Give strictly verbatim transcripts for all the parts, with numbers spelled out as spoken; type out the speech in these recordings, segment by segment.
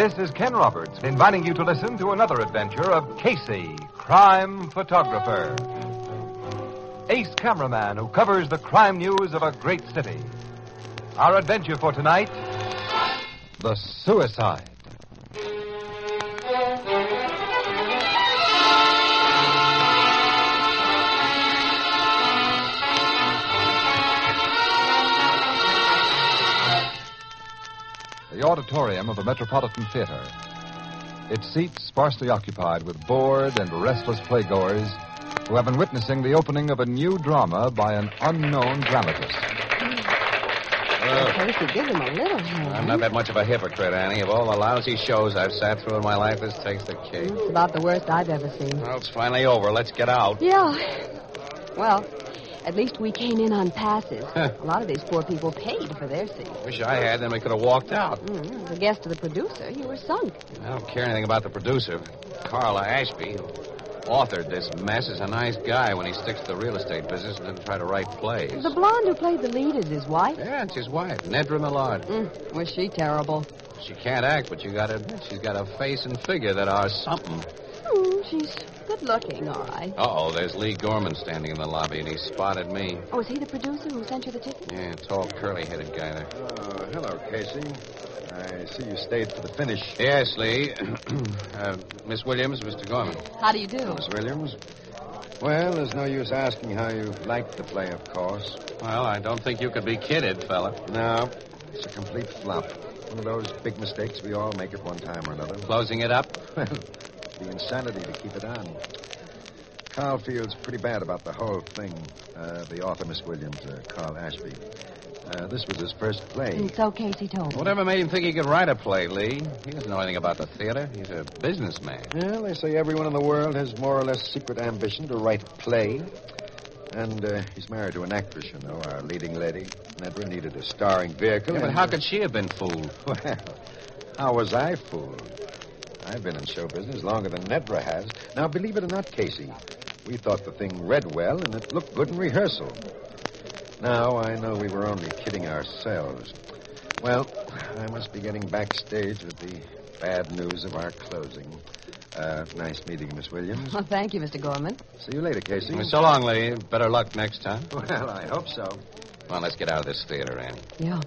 This is Ken Roberts, inviting you to listen to another adventure of Casey, crime photographer. Ace cameraman who covers the crime news of a great city. Our adventure for tonight, the suicide. The auditorium of the Metropolitan Theater. Its seats sparsely occupied with bored and restless playgoers who have been witnessing the opening of a new drama by an unknown dramatist. Uh, Casey, give him a little hand. I'm not that much of a hypocrite, Annie. Of all the lousy shows I've sat through in my life, this takes the cake. It's about the worst I've ever seen. Well, it's finally over. Let's get out. Yeah. Well, at least we came in on passes. A lot of these poor people paid for their seats. Wish I had, then we could have walked out. Mm, as a guest of the producer, you were sunk. I don't care anything about the producer. Carl Ashby, who authored this mess, is a nice guy when he sticks to the real estate business and doesn't try to write plays. The blonde who played the lead is his wife? Yeah, it's his wife, Nedra Millard. Mm, was she terrible? She can't act, but you gotta admit she's got a face and figure that are something. Mm, she's good-looking, all right. Uh-oh, there's Lee Gorman standing in the lobby, and he spotted me. Oh, is he the producer who sent you the ticket? Yeah, tall, curly-headed guy there. Oh, hello, Casey. I see you stayed for the finish. Yes, Lee. uh, Miss Williams, Mister Gorman. How do you do? Miss Williams. Well, there's no use asking how you liked the play, of course. Well, I don't think you could be kidded, fella. No, it's a complete flop. One of those big mistakes we all make at one time or another. Closing it up? Well, the insanity to keep it on. Carl feels pretty bad about the whole thing. Uh, the author, Miss Williams, uh, Carl Ashby. Uh, this was his first play. And so Casey told me. Whatever made him think he could write a play, Lee? He doesn't know anything about the theater. He's a businessman. Well, they say everyone in the world has more or less secret ambition to write a play. And uh, he's married to an actress, you know, our leading lady. Nedra needed a starring vehicle. Yeah, but and, how uh, could she have been fooled? Well, how was I fooled? I've been in show business longer than Nedra has. Now, believe it or not, Casey, we thought the thing read well and it looked good in rehearsal. Now, I know we were only kidding ourselves. Well, I must be getting backstage with the bad news of our closing. Uh, nice meeting, Miss Williams. Well, thank you, Mister Gorman. See you later, Casey. So long, Lee. Better luck next time. Well, I hope so. Come on, let's get out of this theater, Annie. Yeah.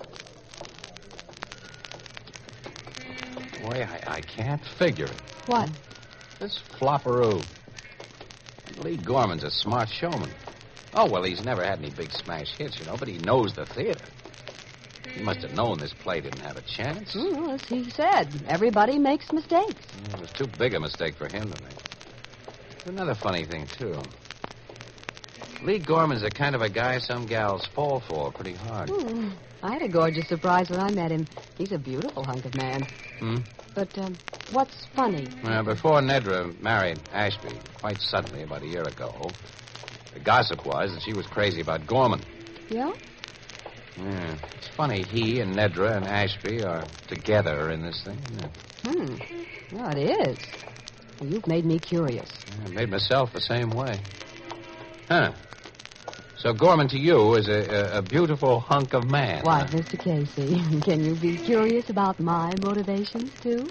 Boy, I, I can't figure it. What? This flopperoo. Lee Gorman's a smart showman. Oh, well, he's never had any big smash hits, you know, but he knows the theater. He must have known this play didn't have a chance. Mm, as he said, everybody makes mistakes. Mm, it was too big a mistake for him to make. There's another funny thing, too. Lee Gorman's the kind of a guy some gals fall for pretty hard. Mm, I had a gorgeous surprise when I met him. He's a beautiful hunk of man. Hmm? But um, what's funny? Well, before Nedra married Ashby, quite suddenly, about a year ago, the gossip was that she was crazy about Gorman. Yeah? Yeah. It's funny, he and Nedra and Ashby are together in this thing, isn't it? Hmm. Well, it is. Well, you've made me curious. I made myself the same way. Huh. So Gorman to you is a, a, a beautiful hunk of man. Why, huh? Mister Casey, can you be curious about my motivations, too?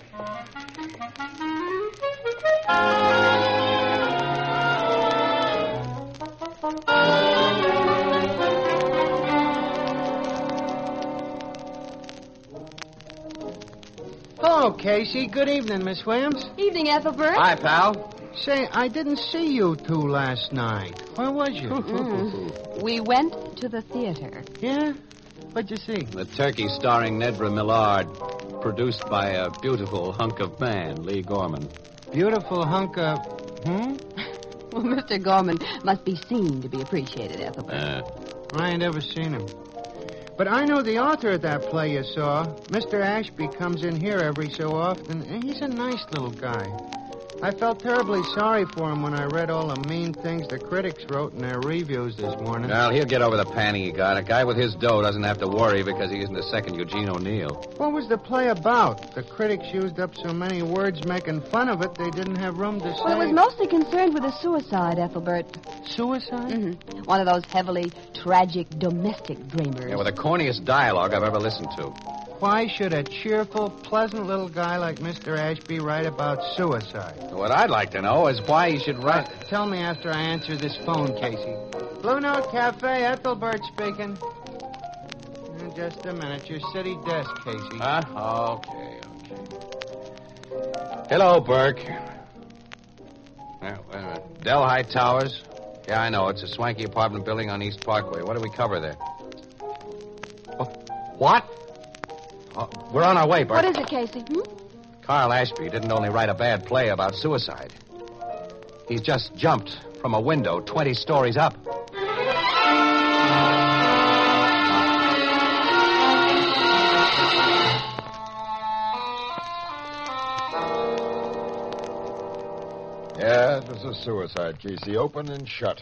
Hello, Casey. Good evening, Miss Williams. Evening, Ethelbert. Hi, pal. Say, I didn't see you two last night. Where was you? Mm. We went to the theater. Yeah? What'd you see? The turkey starring Nedra Millard, produced by a beautiful hunk of man, Lee Gorman. Beautiful hunk of... Hmm? Well, Mister Gorman must be seen to be appreciated, Ethelbert. Uh, I ain't ever seen him. But I know the author of that play you saw. Mister Ashby comes in here every so often, and he's a nice little guy. I felt terribly sorry for him when I read all the mean things the critics wrote in their reviews this morning. well, he'll get over the panic he got. A guy with his dough doesn't have to worry because he isn't a second Eugene O'Neill. What was the play about? The critics used up so many words making fun of it, they didn't have room to say... Well, it was mostly concerned with a suicide, Ethelbert. Suicide? Mm-hmm. One of those heavily tragic domestic dramas. Yeah, with the corniest dialogue I've ever listened to. Why should a cheerful, pleasant little guy like Mister Ashby write about suicide? What I'd like to know is why he should write... Uh, tell me after I answer this phone, Casey. Blue Note Cafe, Ethelbert speaking. Uh, Just a minute. Your city desk, Casey. Huh? Okay, okay. Hello, Burke. Uh, wait a minute. Delhi Towers? Yeah, I know. It's a swanky apartment building on East Parkway. What do we cover there? Oh, what? Oh, we're on our way, Burke. What is it, Casey? Hmm? Carl Ashby didn't only write a bad play about suicide. He's just jumped from a window twenty stories up. Yeah, it was a suicide, Casey. Open and shut.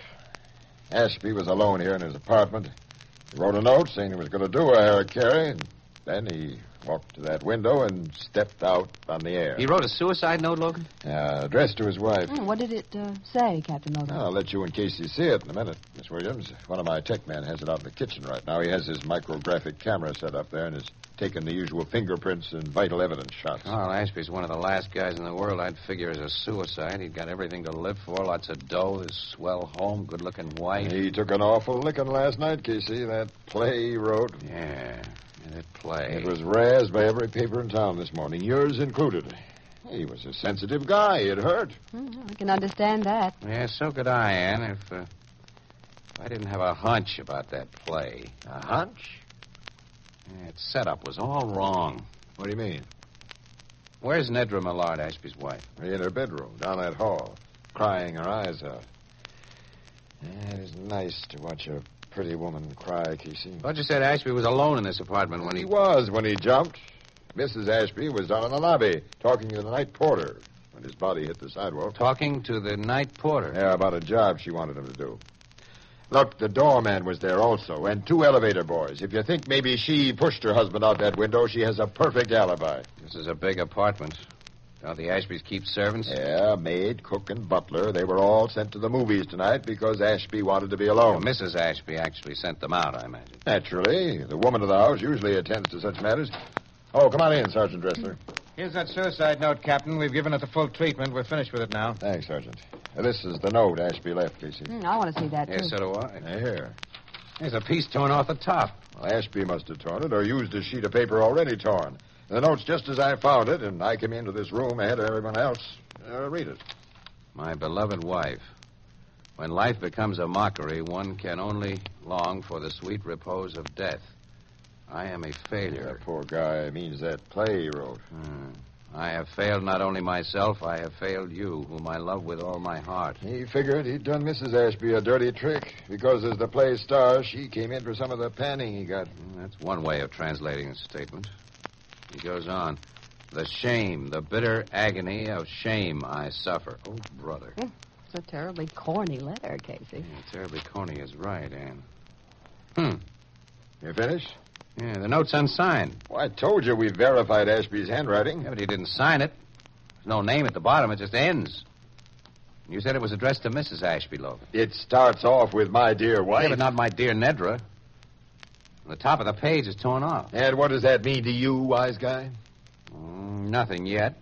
Ashby was alone here in his apartment. He wrote a note saying he was going to do a Harry and then he walked to that window and stepped out on the air. He wrote a suicide note, Logan? Uh, addressed to his wife. Hmm, what did it uh, say, Captain Logan? I'll let you and Casey see it in a minute, Miss Williams. One of my tech men has it out in the kitchen right now. He has his micrographic camera set up there and is taking the usual fingerprints and vital evidence shots. Carl Ashby's one of the last guys in the world I'd figure as a suicide. He'd got everything to live for, lots of dough, this swell home, good-looking wife. He took an awful licking last night, Casey. That play he wrote. Yeah, that play. It was razzed by every paper in town this morning, yours included. He was a sensitive guy. It hurt. Hmm, I can understand that. Yeah, so could I, Ann, if, uh, if I didn't have a hunch about that play. A hunch? Yeah, its setup was all wrong. What do you mean? Where's Nedra Millard, Ashby's wife? In her bedroom, down that hall, crying her eyes out. Yeah, it is nice to watch a pretty woman cry, Casey. Thought you said Ashby was alone in this apartment when he... He was when he jumped. Missus Ashby was down in the lobby talking to the night porter when his body hit the sidewalk. Talking to the night porter? Yeah, about a job she wanted him to do. Look, the doorman was there also, and two elevator boys. If you think maybe she pushed her husband out that window, she has a perfect alibi. This is a big apartment. Don't the Ashbys keep servants? Yeah, maid, cook, and butler. They were all sent to the movies tonight because Ashby wanted to be alone. Well, Missus Ashby actually sent them out, I imagine. Naturally. The woman of the house usually attends to such matters. Oh, come on in, Sergeant Dressler. Here's that suicide note, Captain. We've given it the full treatment. We're finished with it now. Thanks, Sergeant. Uh, this is the note Ashby left, Casey. Hmm, I want to see that, too. Yes, so do I. Now, here. There's a piece torn off the top. Well, Ashby must have torn it or used a sheet of paper already torn. The note's just as I found it, and I came into this room ahead of everyone else. Uh, read it. My beloved wife, when life becomes a mockery, one can only long for the sweet repose of death. I am a failure. That poor guy means that play he wrote. Hmm. I have failed not only myself, I have failed you, whom I love with all my heart. He figured he'd done Missus Ashby a dirty trick because as the play star, she came in for some of the panning he got. That's one way of translating the statement. He goes on. The shame, the bitter agony of shame I suffer. Oh, brother. Hmm, it's a terribly corny letter, Casey. Yeah, terribly corny is right, Ann. Hmm. You finished? Yeah, the note's unsigned. Well, I told you we verified Ashby's handwriting. Yeah, but he didn't sign it. There's no name at the bottom. It just ends. You said it was addressed to Missus Ashby, Logan. It starts off with my dear wife. Yeah, but not my dear Nedra. The top of the page is torn off. And what does that mean to you, wise guy? Mm, nothing yet.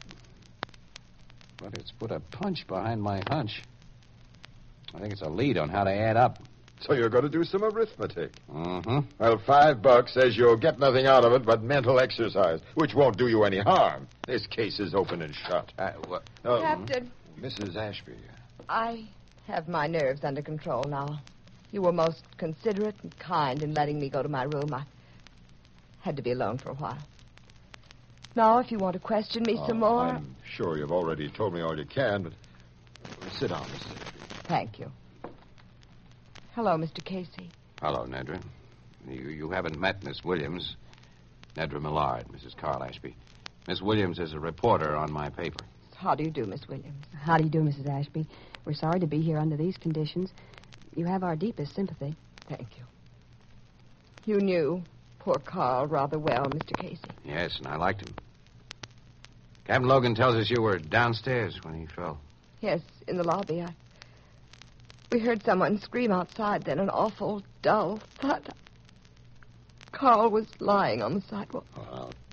But it's put a punch behind my hunch. I think it's a lead on how to add up. So you're going to do some arithmetic. Mm-hmm. Well, five bucks says you'll get nothing out of it but mental exercise, which won't do you any harm. This case is open and shut. Uh, what? Oh, Captain, Missus Ashby. I have my nerves under control now. You were most considerate and kind in letting me go to my room. I had to be alone for a while. Now, if you want to question me Oh, some more... I'm sure you've already told me all you can, but sit down, Missus Ashby. Thank you. Hello, Mister Casey. Hello, Nedra. You, you haven't met Miss Williams. Nedra Millard, Missus Carl Ashby. Miss Williams is a reporter on my paper. How do you do, Miss Williams? How do you do, Missus Ashby? We're sorry to be here under these conditions. You have our deepest sympathy. Thank you. You knew poor Carl rather well, Mister Casey. Yes, and I liked him. Captain Logan tells us you were downstairs when he fell. Yes, in the lobby. I... We heard someone scream outside, then an awful, dull thud. Carl was lying on the sidewalk. Oh, how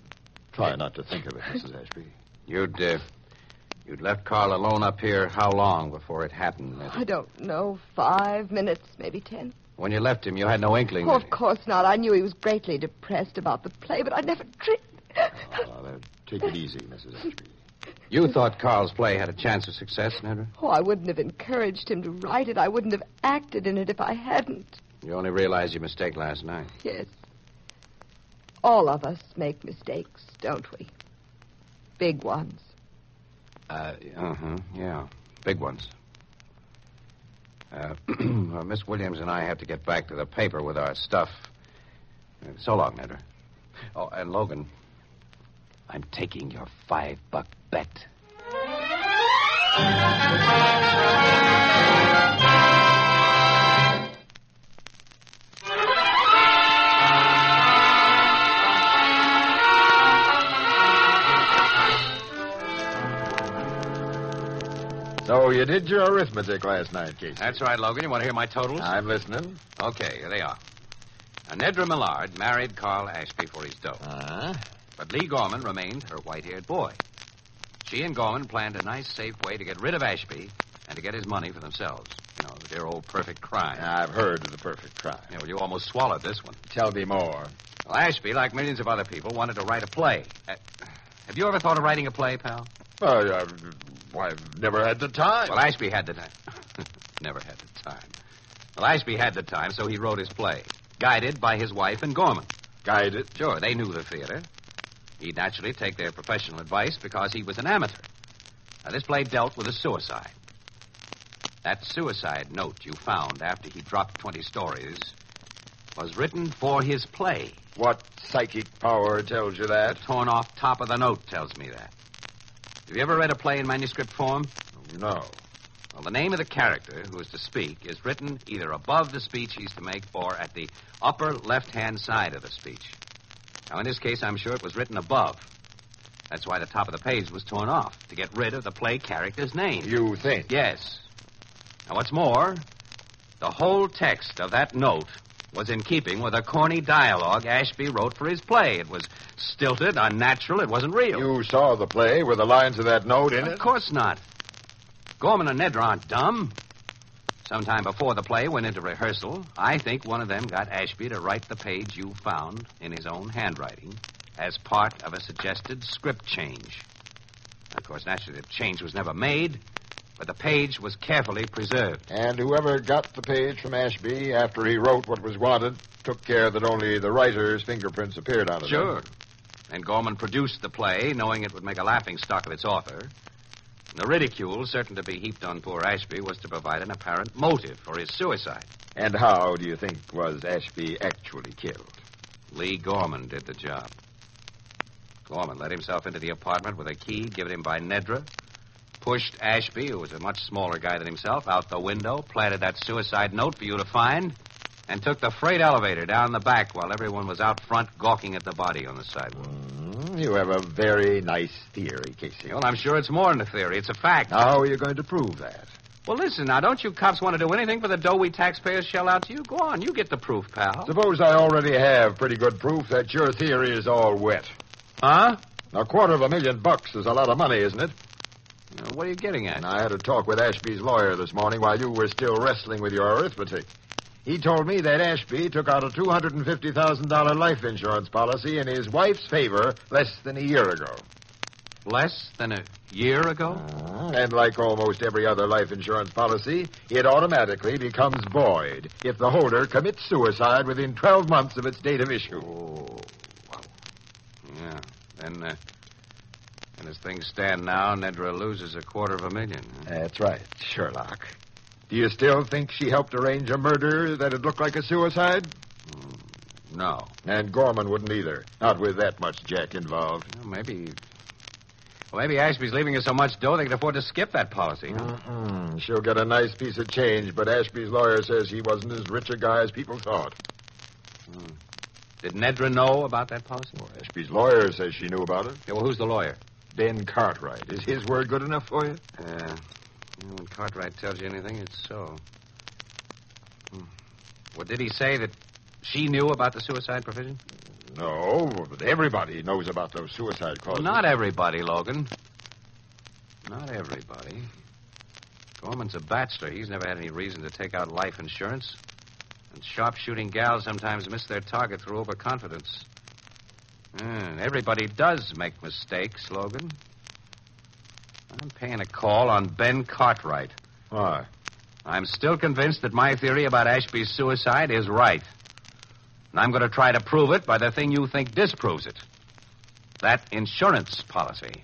Try not to think of it, Missus Ashby. You'd, uh, you'd left Carl alone up here how long before it happened, Nedra? I don't know. Five minutes, maybe ten. When you left him, you had no inkling Oh, that... of course not. I knew he was greatly depressed about the play, but I never dreamed... Oh, then take it easy, Missus Ashby. You thought Carl's play had a chance of success, Nedra? Oh, I wouldn't have encouraged him to write it. I wouldn't have acted in it if I hadn't. You only realized your mistake last night. Yes. All of us make mistakes, don't we? Big ones. Uh, uh-huh, yeah. Big ones. Uh, well, Miss Williams and I have to get back to the paper with our stuff. Uh, so long, Nedra. Oh, and Logan, I'm taking your five-buck bet. So you did your arithmetic last night, Casey. That's right, Logan. You want to hear my totals? I'm listening. Okay, here they are. Now, Nedra Millard married Carl Ashby for his dough. Uh-huh. But Lee Gorman remained her white-haired boy. She and Gorman planned a nice, safe way to get rid of Ashby and to get his money for themselves. You know, the dear old perfect crime. I've heard of the perfect crime. Yeah, well, you almost swallowed this one. Tell me more. Well, Ashby, like millions of other people, wanted to write a play. Uh, have you ever thought of writing a play, pal? Well, uh, why, I've never had the time. Well, Ashby had the time. Never had the time. Well, Ashby had the time, so he wrote his play, guided by his wife and Gorman. Guided? Sure, they knew the theater. He'd naturally take their professional advice because he was an amateur. Now, this play dealt with a suicide. That suicide note you found after he dropped twenty stories was written for his play. What psychic power tells you that? The torn off top of the note tells me that. Have you ever read a play in manuscript form? No. Well, the name of the character who is to speak is written either above the speech he's to make or at the upper left-hand side of the speech. Now, in this case, I'm sure it was written above. That's why the top of the page was torn off, to get rid of the play character's name. You think? Yes. Now, what's more, the whole text of that note was in keeping with a corny dialogue Ashby wrote for his play. It was stilted, unnatural, it wasn't real. You saw the play with the lines of that note in Of it? course not. Gorman and Nedra aren't dumb. Sometime before the play went into rehearsal, I think one of them got Ashby to write the page you found in his own handwriting as part of a suggested script change. Of course, naturally, the change was never made, but the page was carefully preserved. And whoever got the page from Ashby after he wrote what was wanted took care that only the writer's fingerprints appeared on it. Sure. And Gorman produced the play, knowing it would make a laughingstock of its author. The ridicule certain to be heaped on poor Ashby was to provide an apparent motive for his suicide. And how do you think was Ashby actually killed? Lee Gorman did the job. Gorman let himself into the apartment with a key given him by Nedra, pushed Ashby, who was a much smaller guy than himself, out the window, planted that suicide note for you to find, and took the freight elevator down the back while everyone was out front gawking at the body on the sidewalk. Mm, you have a very nice theory, Casey. Well, I'm sure it's more than a theory. It's a fact. How are you going to prove that? Well, listen, now, don't you cops want to do anything for the dough we taxpayers shell out to you? Go on, you get the proof, pal. Suppose I already have pretty good proof that your theory is all wet. Huh? A quarter of a million bucks is a lot of money, isn't it? Uh, What are you getting at? And I had a talk with Ashby's lawyer this morning while you were still wrestling with your arithmetic. He told me that Ashby took out a two hundred fifty thousand dollars life insurance policy in his wife's favor less than a year ago. Less than a year ago? Uh, and like almost every other life insurance policy, it automatically becomes void if the holder commits suicide within twelve months of its date of issue. Oh, wow. Yeah. Then, uh, and as things stand now, Nedra loses a quarter of a million. Huh? That's right, Sherlock. Do you still think she helped arrange a murder that'd look like a suicide? Mm, no. And Gorman wouldn't either. Not with that much jack involved. Well, maybe. Well, maybe Ashby's leaving us so much dough they can afford to skip that policy. Huh? Mm-mm. She'll get a nice piece of change, but Ashby's lawyer says he wasn't as rich a guy as people thought. Hmm. Did Nedra know about that policy? Well, Ashby's lawyer says she knew about it. Yeah, well, who's the lawyer? Ben Cartwright. Is his word good enough for you? Uh, well, when Cartwright tells you anything, it's so. Hmm. Well, did he say that she knew about the suicide provision? No, but everybody knows about those suicide Well, clauses. not everybody, Logan. Not everybody. Gorman's a bachelor. He's never had any reason to take out life insurance. And sharpshooting gals sometimes miss their target through overconfidence. Mm, everybody does make mistakes, Logan. I'm paying a call on Ben Cartwright. Why? I'm still convinced that my theory about Ashby's suicide is right. And I'm going to try to prove it by the thing you think disproves it. That insurance policy.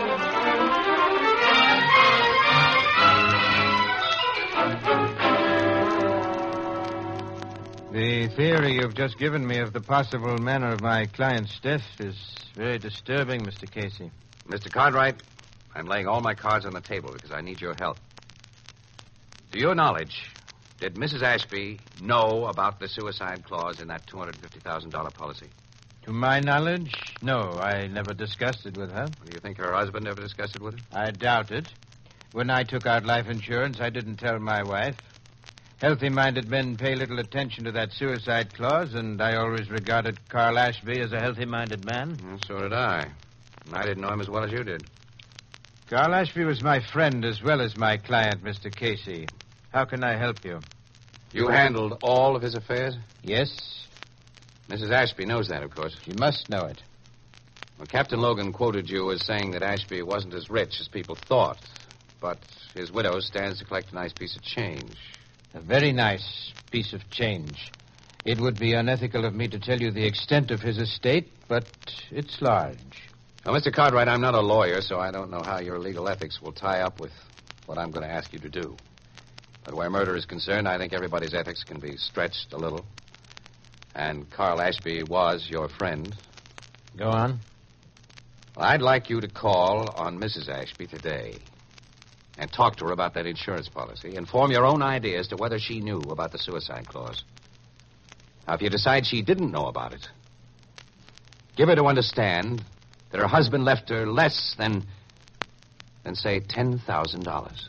The theory you've just given me of the possible manner of my client's death is very disturbing, Mister Casey. Mister Cartwright, I'm laying all my cards on the table because I need your help. To your knowledge, did Missus Ashby know about the suicide clause in that two hundred fifty thousand dollars policy? To my knowledge, no. I never discussed it with her. Do you think her husband ever discussed it with her? I doubt it. When I took out life insurance, I didn't tell my wife. Healthy-minded men pay little attention to that suicide clause, and I always regarded Carl Ashby as a healthy-minded man. Well, so did I. And I didn't know him as well as you did. Carl Ashby was my friend as well as my client, Mister Casey. How can I help you? You handled all of his affairs? Yes, Missus Ashby knows that, of course. she must know it. Well, Captain Logan quoted you as saying that Ashby wasn't as rich as people thought, but his widow stands to collect a nice piece of change. A very nice piece of change. It would be unethical of me to tell you the extent of his estate, but it's large. Well, Mister Cartwright, I'm not a lawyer, so I don't know how your legal ethics will tie up with what I'm going to ask you to do. But where murder is concerned, I think everybody's ethics can be stretched a little. And Carl Ashby was your friend. Go on. Well, I'd like you to call on Missus Ashby today and talk to her about that insurance policy and form your own idea as to whether she knew about the suicide clause. Now, if you decide she didn't know about it, give her to understand that her husband left her less than, than say, ten thousand dollars.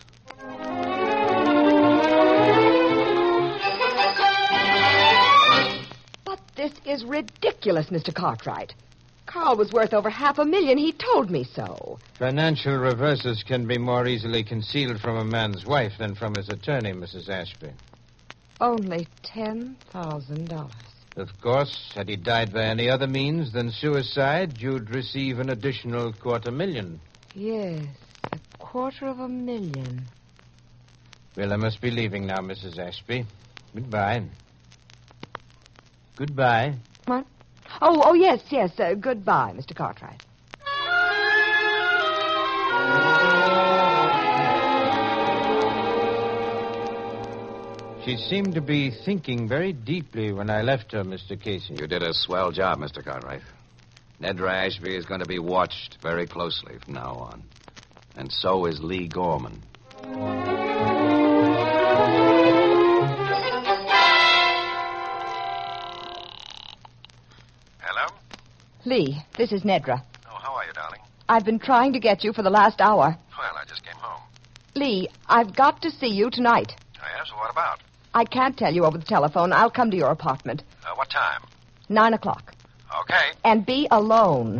But this is ridiculous, Mister Cartwright. Carl was worth over half a million. He told me so. Financial reverses can be more easily concealed from a man's wife than from his attorney, Missus Ashby. Only ten thousand dollars. Of course, had he died by any other means than suicide, you'd receive an additional quarter million. Yes, a quarter of a million. Well, I must be leaving now, Missus Ashby. Goodbye. Goodbye. What? Oh, oh, yes, yes. Uh, goodbye, Mister Cartwright. She seemed to be thinking very deeply when I left her, Mister Casey. You did a swell job, Mister Cartwright. Nedra Ashby is going to be watched very closely from now on. And so is Lee Gorman. Hello? Lee, this is Nedra. Oh, how are you, darling? I've been trying to get you for the last hour. Well, I just came home. Lee, I've got to see you tonight. Oh, yes? What about? I can't tell you over the telephone. I'll come to your apartment. Uh, what time? Nine o'clock. Okay. And be alone.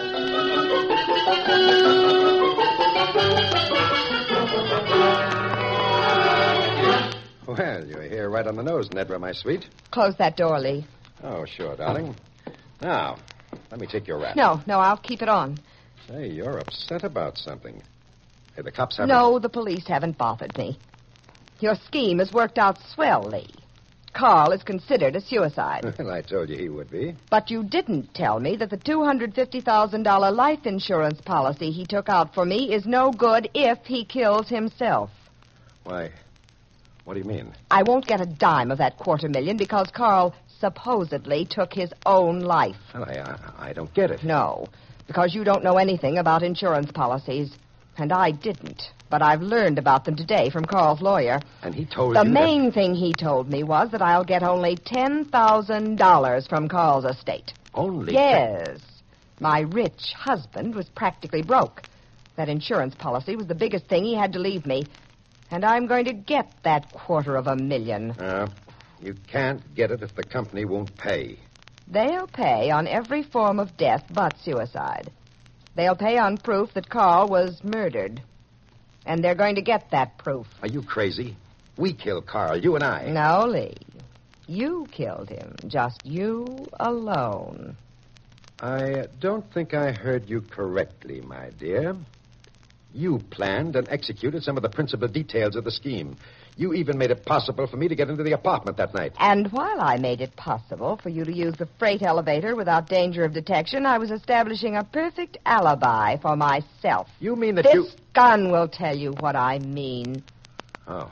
Well, you're here right on the nose, Nedra, my sweet. Close that door, Lee. Oh, sure, darling. Now, let me take your wrap. No, no, I'll keep it on. Say, you're upset about something. Hey, the cops haven't... No, the police haven't bothered me. Your scheme has worked out swell, Lee. Carl is considered a suicide. Well, I told you he would be. But you didn't tell me that the two hundred fifty thousand dollars life insurance policy he took out for me is no good if he kills himself. Why, what do you mean? I won't get a dime of that quarter million because Carl supposedly took his own life. Well, I, I, I don't get it. No, because you don't know anything about insurance policies. And I didn't. But I've learned about them today from Carl's lawyer. And he told The you main that... thing he told me was that I'll get only ten thousand dollars from Carl's estate. Only... Yes. My rich husband was practically broke. That insurance policy was the biggest thing he had to leave me. And I'm going to get that quarter of a million. Uh, you can't get it if the company won't pay. They'll pay on every form of death but suicide. They'll pay on proof that Carl was murdered. And they're going to get that proof. Are you crazy? We killed Carl, you and I. No, Lee. You killed him. Just you alone. I don't think I heard you correctly, my dear. You planned and executed some of the principal details of the scheme. You even made it possible for me to get into the apartment that night. And while I made it possible for you to use the freight elevator without danger of detection, I was establishing a perfect alibi for myself. You mean that this you... This gun will tell you what I mean. Oh.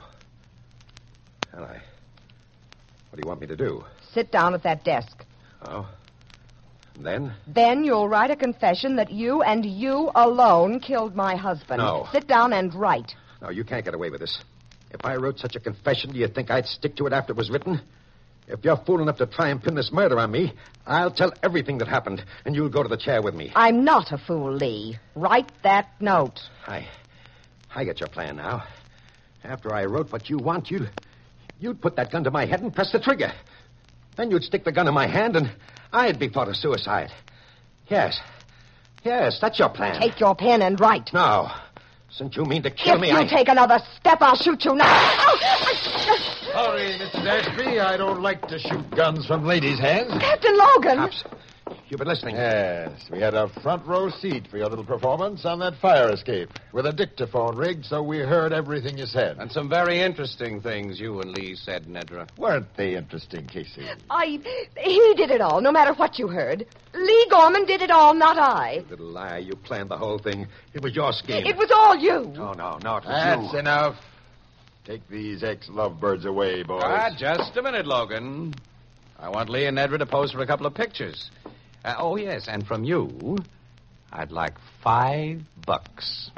Well, I... What do you want me to do? Sit down at that desk. Oh. And then? Then you'll write a confession that you and you alone killed my husband. No. Sit down and write. No, you can't get away with this. If I wrote such a confession, do you think I'd stick to it after it was written? If you're fool enough to try and pin this murder on me, I'll tell everything that happened, and you'll go to the chair with me. I'm not a fool, Lee. Write that note. I... I get your plan now. After I wrote what you want, you'd... You'd put that gun to my head and press the trigger. Then you'd stick the gun in my hand, and I'd be thought of suicide. Yes. Yes, that's your plan. Take your pen and write. No. Since you mean to kill if me, you I... take another step, I'll shoot you now. Sorry, Missus Ashby. I don't like to shoot guns from ladies' hands. Captain Logan. Cops, you've been listening. Yes, we had a front row seat for your little performance on that fire escape with a dictaphone rigged so we heard everything you said. And some very interesting things you and Lee said, Nedra. Weren't they interesting, Casey? I... He did it all, no matter what you heard. Lee Gorman did it all, not I. Little liar, you planned the whole thing. It was your scheme. It was all you. No, no, no, it was That's you. enough. Take these ex-lovebirds away, boys. Ah, just a minute, Logan. I want Lee and Nedra to pose for a couple of pictures. Uh, oh, yes, and from you, I'd like five bucks.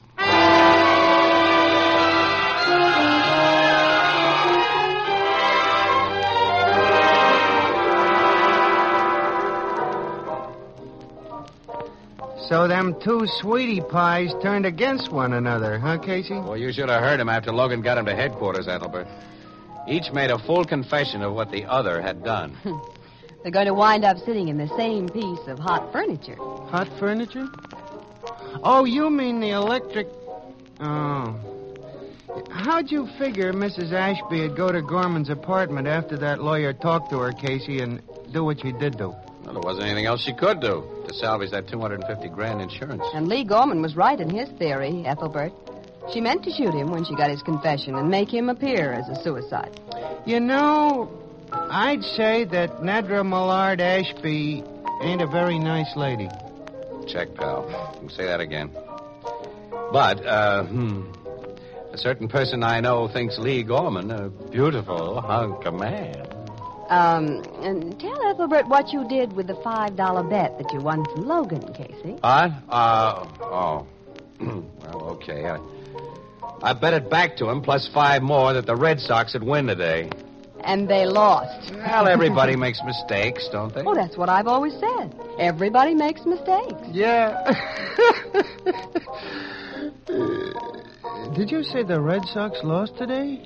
So them two sweetie pies turned against one another, huh, Casey? Well, you should have heard him after Logan got him to headquarters, Ethelbert. Each made a full confession of what the other had done. They're going to wind up sitting in the same piece of hot furniture. Hot furniture? Oh, you mean the electric... Oh. How'd you figure Missus Ashby would go to Gorman's apartment after that lawyer talked to her, Casey, and do what she did do? Well, there wasn't anything else she could do to salvage that two hundred fifty grand insurance. And Lee Gorman was right in his theory, Ethelbert. She meant to shoot him when she got his confession and make him appear as a suicide. You know, I'd say that Nedra Millard Ashby ain't a very nice lady. Check, pal. You say that again. But, uh, hmm, a certain person I know thinks Lee Gorman a beautiful hunk of man. Um, and tell Ethelbert what you did with the five dollar bet that you won from Logan, Casey. What? Uh, oh. Well, okay. I, I bet it back to him, plus five more, that the Red Sox would win today. And they lost. Well, everybody makes mistakes, don't they? Oh, that's what I've always said. Everybody makes mistakes. Yeah. Did you say the Red Sox lost today?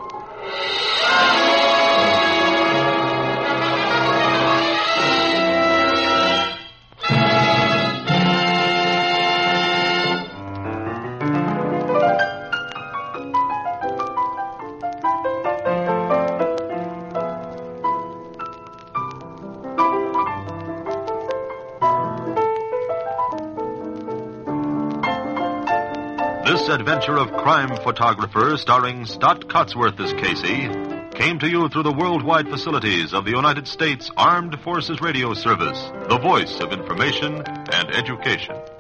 This adventure of crime photographer starring Stott Cotsworth as Casey came to you through the worldwide facilities of the United States Armed Forces Radio Service, the voice of information and education.